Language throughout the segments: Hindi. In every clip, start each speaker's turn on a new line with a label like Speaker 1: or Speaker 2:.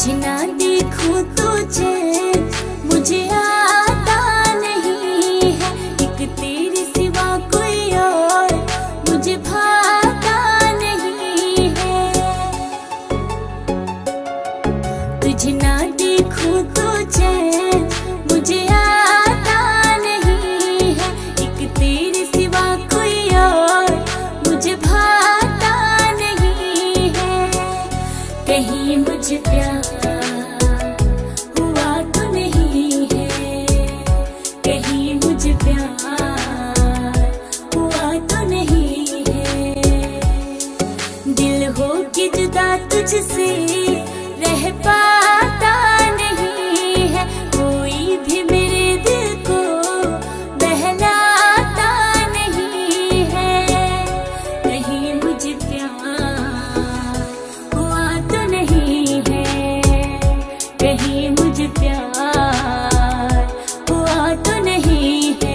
Speaker 1: तुझे ना देखूं तुझे मुझे आता नहीं है, एक तेरे सिवा कोई और मुझे भाता नहीं है। तुझे ना देखूं तुझे मुझे आता नहीं है, एक तेरे सिवा कोई और मुझे भाता नहीं है। कहीं मुझे प्यार हुआ तो नहीं है, कहीं मुझे प्यार हुआ तो नहीं है। दिल हो के जुदा तुझसे रह पाता नहीं है, कोई भी मेरे दिल को बहलाता नहीं है। कहीं मुझे प्यार हुआ तो नहीं है, कहीं मुझे प्यार हुआ तो नहीं है।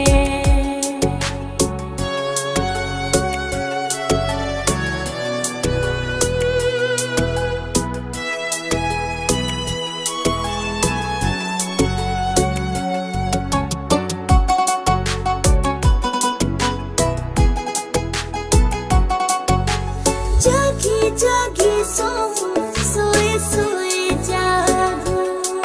Speaker 1: जागी जागी सोए सोए जागूं,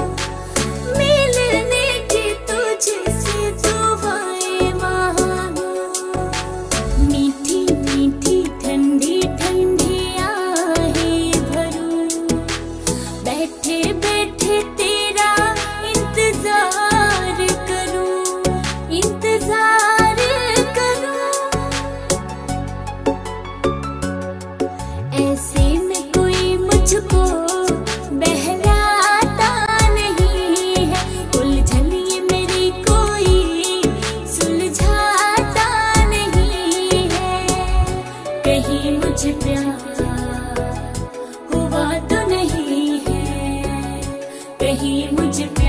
Speaker 1: मिलने की तुझसे दुआएं मांगूं। मीठी मीठी ठंडी ठंडी आहें भरूं, बैठे बैठे तेरा इंतजार करूं, इंतजार करूं। ऐसे में कोई मुझको बहलाता नहीं है, उलझन ये मेरी कोई सुलझाता नहीं है। कहीं मुझे प्यार हुआ तो नहीं है, कहीं मुझे प्यार